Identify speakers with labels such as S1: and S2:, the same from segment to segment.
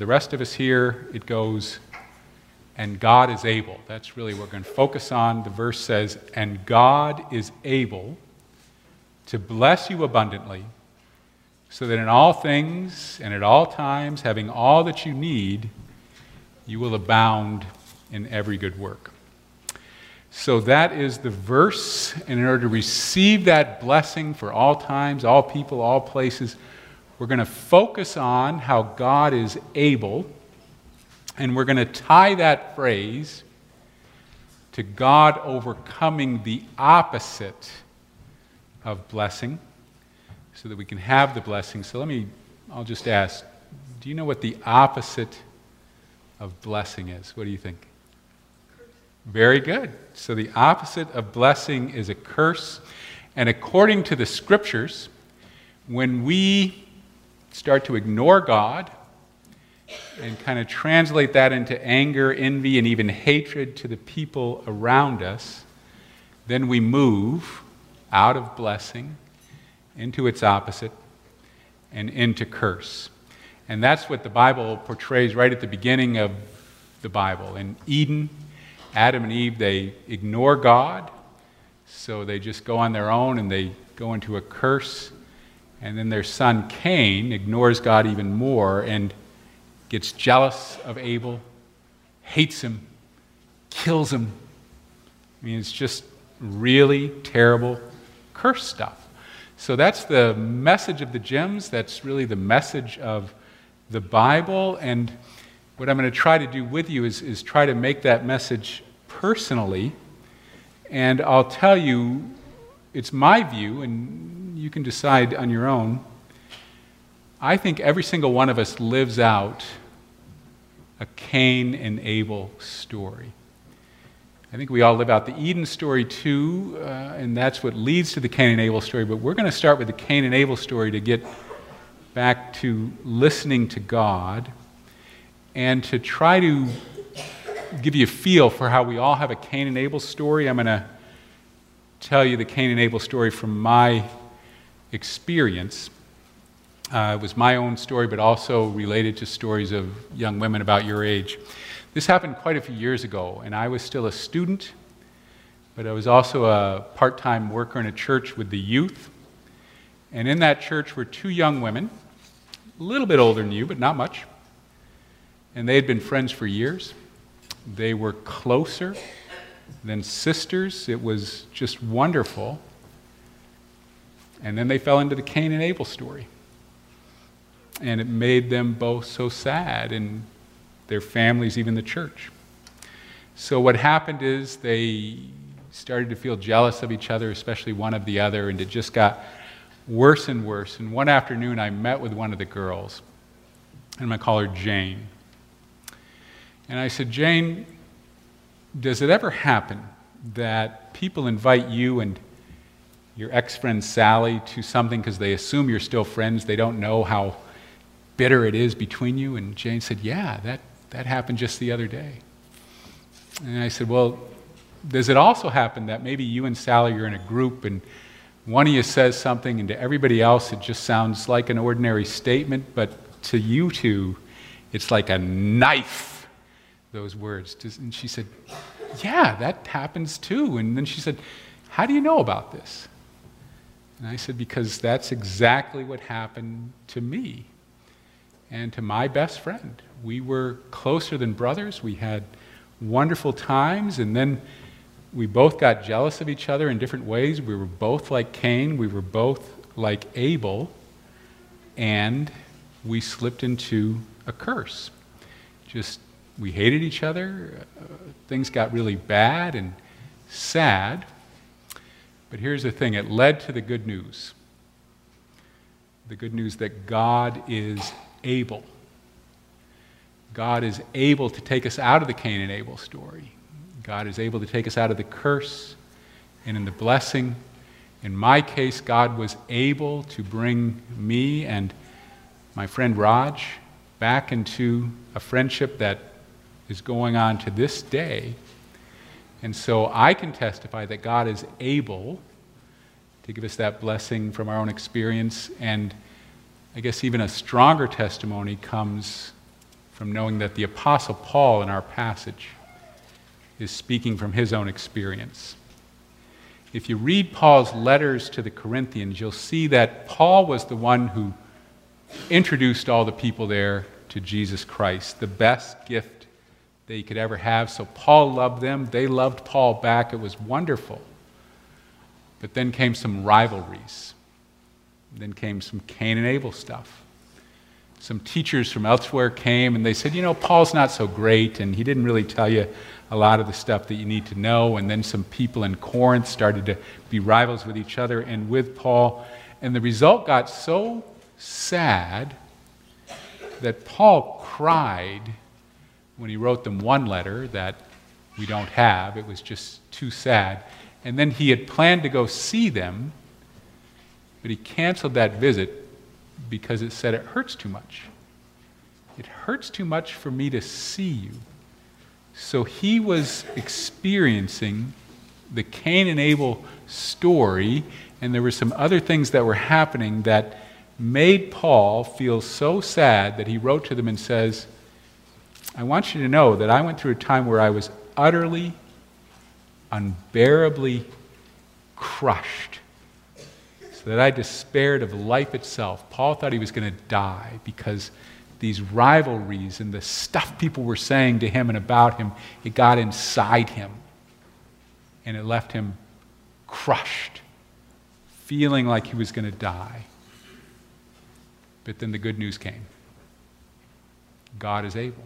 S1: the rest of us here, it goes, and God is able. That's really what we're going to focus on. The verse says, and God is able to bless you abundantly, so that in all things and at all times, having all that you need, you will abound in every good work. So that is the verse, and in order to receive that blessing for all times, all people, all places, we're going to focus on how God is able, and we're going to tie that phrase to God overcoming the opposite of blessing so that we can have the blessing. So I'll just ask, do you know what the opposite of blessing is? What do you think? Very good. So the opposite of blessing is a curse. And according to the scriptures, when we start to ignore God and kind of translate that into anger, envy, and even hatred to the people around us, then we move out of blessing into its opposite and into curse. And that's what the Bible portrays right at the beginning of the Bible. In Eden, Adam and Eve, they ignore God, so they just go on their own and they go into a curse. And then their son Cain ignores God even more and gets jealous of Abel, hates him, kills him. I mean, it's just really terrible curse stuff. So that's the message of the gems. That's really the message of the Bible. And what I'm going to try to do with you is try to make that message personally. And I'll tell you, it's my view, and you can decide on your own. I think every single one of us lives out a Cain and Abel story. I think we all live out the Eden story too, and that's what leads to the Cain and Abel story. But we're going to start with the Cain and Abel story to get back to listening to God and to try to give you a feel for how we all have a Cain and Abel story. I'm going to tell you the Cain and Abel story from my experience. It was my own story, but also related to stories of young women about your age. This happened quite a few years ago, and I was still a student, but I was also a part-time worker in a church with the youth. And in that church were two young women, a little bit older than you, but not much. And they had been friends for years. They were closer than sisters. It was just wonderful. And then they fell into the Cain and Abel story. And it made them both so sad, and their families, even the church. So what happened is they started to feel jealous of each other, especially one of the other, and it just got worse and worse. And one afternoon I met with one of the girls, and I'm going to call her Jane. And I said, Jane, does it ever happen that people invite you and your ex-friend Sally to something because they assume you're still friends, they don't know how bitter it is between you? And Jane said, yeah, that happened just the other day. And I said, well, does it also happen that maybe you and Sally are in a group and one of you says something and to everybody else it just sounds like an ordinary statement, but to you two it's like a knife, those words? And she said, yeah, that happens too. And then she said, how do you know about this? And I said, because that's exactly what happened to me and to my best friend. We were closer than brothers. We had wonderful times, and then we both got jealous of each other in different ways. We were both like Cain. We were both like Abel, and we slipped into a curse. We hated each other. Things got really bad and sad. But here's the thing, it led to the good news. The good news that God is able. God is able to take us out of the Cain and Abel story. God is able to take us out of the curse and in the blessing. In my case, God was able to bring me and my friend Raj back into a friendship that is going on to this day. And so I can testify that God is able to give us that blessing from our own experience. And I guess even a stronger testimony comes from knowing that the Apostle Paul in our passage is speaking from his own experience. If you read Paul's letters to the Corinthians, you'll see that Paul was the one who introduced all the people there to Jesus Christ, the best gift that he could ever have. So Paul loved them. They loved Paul back. It was wonderful. But then came some rivalries. Then came some Cain and Abel stuff. Some teachers from elsewhere came and they said, Paul's not so great and he didn't really tell you a lot of the stuff that you need to know. And then some people in Corinth started to be rivals with each other and with Paul. And the result got so sad that Paul cried when he wrote them one letter that we don't have. It was just too sad. And then he had planned to go see them, but he canceled that visit because it said it hurts too much. It hurts too much for me to see you. So he was experiencing the Cain and Abel story, and there were some other things that were happening that made Paul feel so sad that he wrote to them and says, I want you to know that I went through a time where I was utterly, unbearably crushed, so that I despaired of life itself. Paul thought he was going to die because these rivalries and the stuff people were saying to him and about him, it got inside him, and it left him crushed, feeling like he was going to die. But then the good news came. God is able.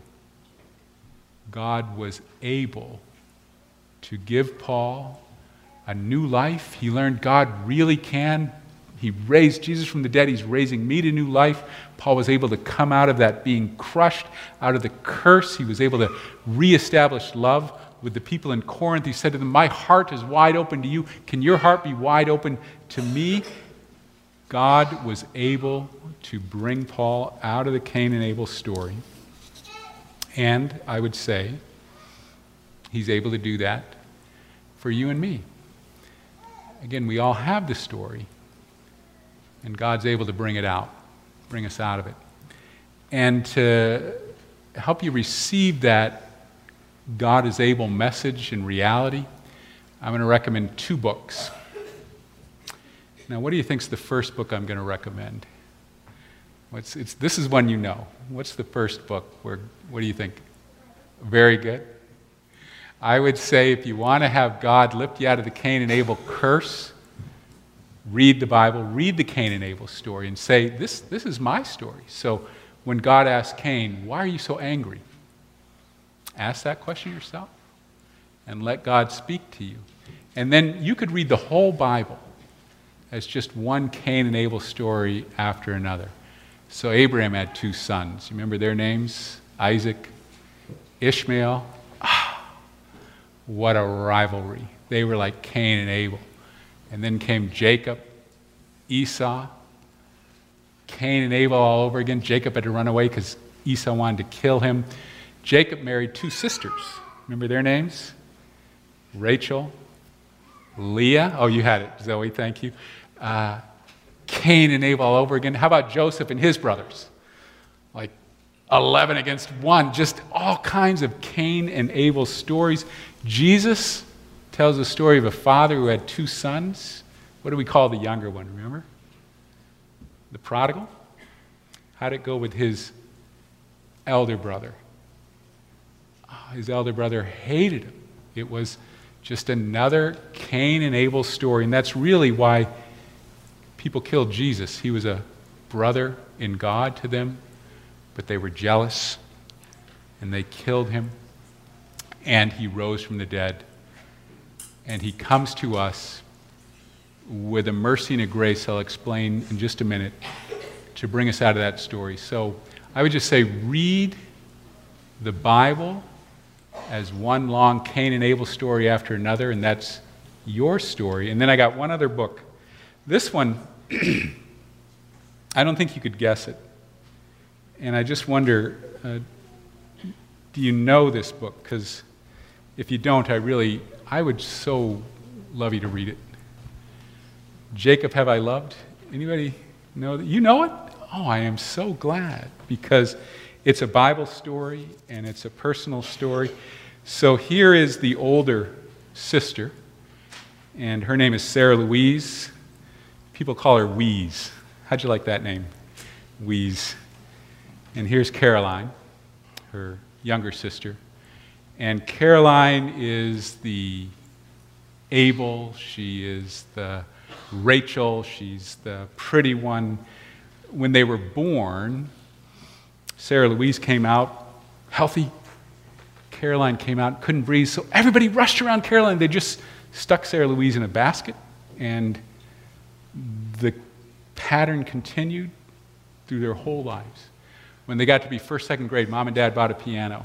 S1: God was able to give Paul a new life. He learned God really can. He raised Jesus from the dead. He's raising me to new life. Paul was able to come out of that being crushed, out of the curse. He was able to reestablish love with the people in Corinth. He said to them, my heart is wide open to you. Can your heart be wide open to me? God was able to bring Paul out of the Cain and Abel story. And I would say he's able to do that for you and me. Again, we all have the story, and God's able to bring it out, bring us out of it. And to help you receive that God is able message and reality, I'm going to recommend 2 books. Now, what do you think is the first book I'm going to recommend? This is one you know. What's the first book? What do you think? Very good. I would say if you want to have God lift you out of the Cain and Abel curse, read the Bible, read the Cain and Abel story, and say, this is my story. So when God asked Cain, why are you so angry? Ask that question yourself and let God speak to you. And then you could read the whole Bible as just one Cain and Abel story after another. So Abraham had 2 sons. You remember their names? Isaac, Ishmael. What a rivalry. They were like Cain and Abel. And then came Jacob, Esau, Cain and Abel all over again. Jacob had to run away because Esau wanted to kill him. Jacob married 2 sisters. Remember their names? Rachel, Leah. Oh, you had it, Zoe, thank you. Cain and Abel all over again. How about Joseph and his brothers? Like 11 against 1. Just all kinds of Cain and Abel stories. Jesus tells the story of a father who had 2 sons. What do we call the younger one, remember? The prodigal. How'd it go with his elder brother? His elder brother hated him. It was just another Cain and Abel story, and that's really why people killed Jesus. He was a brother in God to them, but they were jealous, and they killed him, and he rose from the dead. And he comes to us with a mercy and a grace I'll explain in just a minute to bring us out of that story. So I would just say read the Bible as one long Cain and Abel story after another, and that's your story. And then I got one other book. This one, I don't think you could guess it. And I just wonder, do you know this book? Because if you don't, I would so love you to read it. Jacob Have I Loved? Anybody know that? You know it? Oh, I am so glad, because it's a Bible story and it's a personal story. So here is the older sister, and her name is Sarah Louise. People call her Wheeze. How'd you like that name? Wheeze. And here's Caroline, her younger sister. And Caroline is the Abel, she is the Rachel, she's the pretty one. When they were born, Sarah Louise came out healthy. Caroline came out, couldn't breathe, so everybody rushed around Caroline. They just stuck Sarah Louise in a basket, and the pattern continued through their whole lives. When they got to be first, second grade, Mom and Dad bought a piano.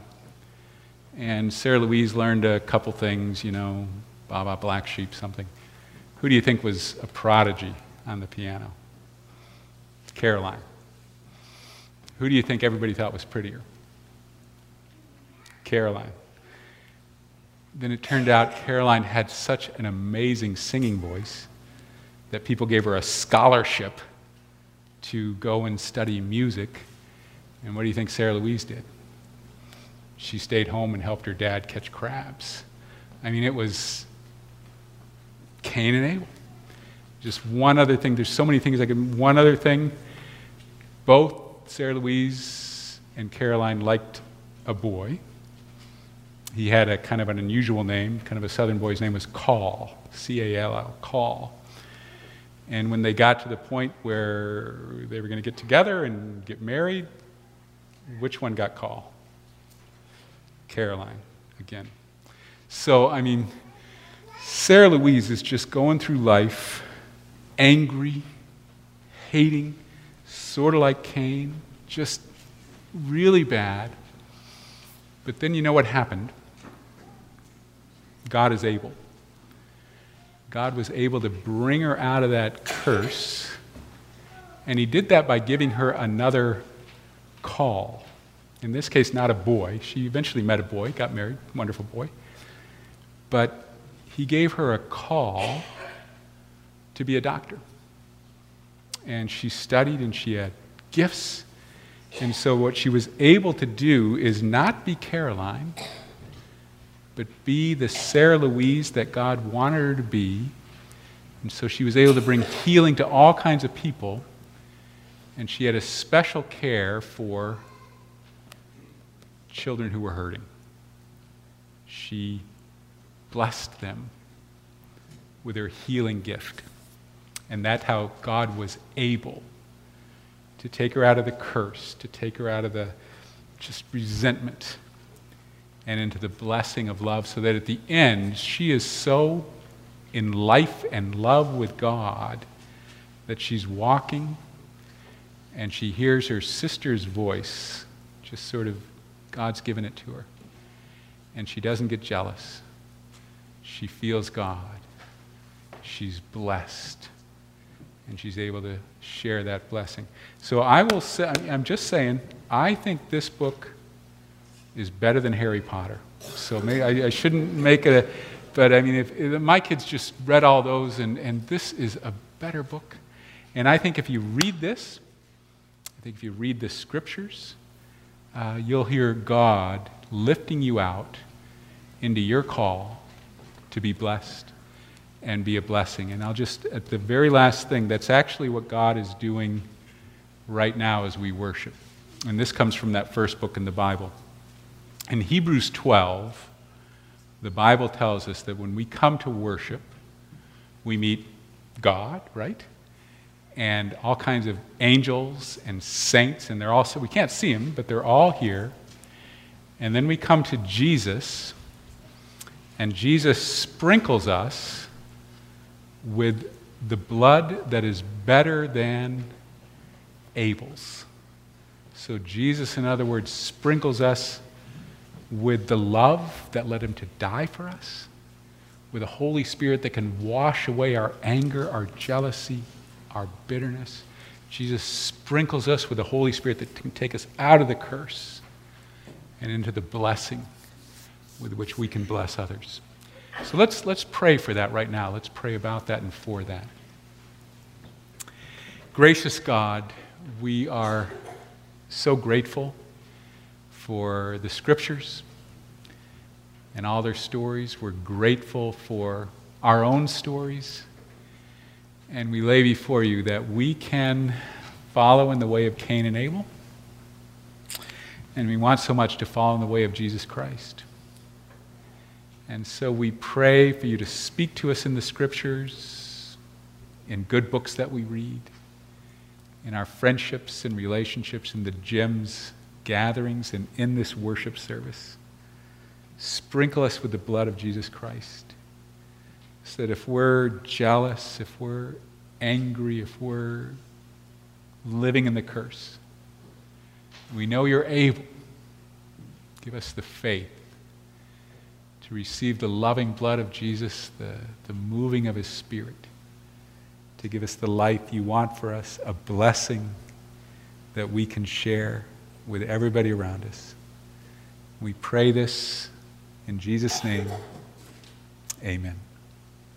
S1: And Sarah Louise learned a couple things, Baba Black Sheep, something. Who do you think was a prodigy on the piano? Caroline. Who do you think everybody thought was prettier? Caroline. Then it turned out Caroline had such an amazing singing voice that people gave her a scholarship to go and study music. And what do you think Sarah Louise did? She stayed home and helped her dad catch crabs. I mean, it was Cain and Abel. Just one other thing. There's so many things one other thing. Both Sarah Louise and Caroline liked a boy. He had a kind of an unusual name, kind of a southern boy's name was Call, C-A-L-L, Call. And when they got to the point where they were going to get together and get married, which one got Call? Caroline, again. So, I mean, Sarah Louise is just going through life angry, hating, sort of like Cain, just really bad. But then you know what happened? God is able. God was able to bring her out of that curse, and he did that by giving her another call. In this case, not a boy. She eventually met a boy, got married, wonderful boy. But he gave her a call to be a doctor. And she studied and she had gifts. And so what she was able to do is not be Caroline, but be the Sarah Louise that God wanted her to be. And so she was able to bring healing to all kinds of people. And she had a special care for children who were hurting. She blessed them with her healing gift. And that's how God was able to take her out of the curse, to take her out of the just resentment and into the blessing of love, so that at the end she is so in life and love with God that she's walking and she hears her sister's voice, just sort of God's given it to her. And she doesn't get jealous. She feels God. She's blessed. And she's able to share that blessing. So I will say, I'm just saying, I think this book is better than Harry Potter. So maybe I shouldn't make it but I mean, if my kids just read all those, and this is a better book. And I think if you read this, I think if you read the scriptures, you'll hear God lifting you out into your call to be blessed and be a blessing. And I'll just, at the very last thing, that's actually what God is doing right now as we worship. And this comes from that first book in the Bible. In Hebrews 12, the Bible tells us that when we come to worship, we meet God, right? And all kinds of angels and saints, and they're also, we can't see them, but they're all here. And then we come to Jesus, and Jesus sprinkles us with the blood that is better than Abel's. So Jesus, in other words, sprinkles us with the love that led him to die for us, with a Holy Spirit that can wash away our anger, our jealousy, our bitterness. Jesus sprinkles us with the Holy Spirit that can take us out of the curse and into the blessing with which we can bless others. So let's pray for that right now. Let's pray about that and for that. Gracious God, we are so grateful for the Scriptures and all their stories. We're grateful for our own stories. And we lay before you that we can follow in the way of Cain and Abel. And we want so much to follow in the way of Jesus Christ. And so we pray for you to speak to us in the Scriptures, in good books that we read, in our friendships and relationships, in the gyms, gatherings, and in this worship service. Sprinkle us with the blood of Jesus Christ, so that if we're jealous, if we're angry, if we're living in the curse, we know you're able. Give us the faith to receive the loving blood of Jesus, the moving of his Spirit, to give us the life you want for us, a blessing that we can share with everybody around us. We pray this in Jesus' name. Amen.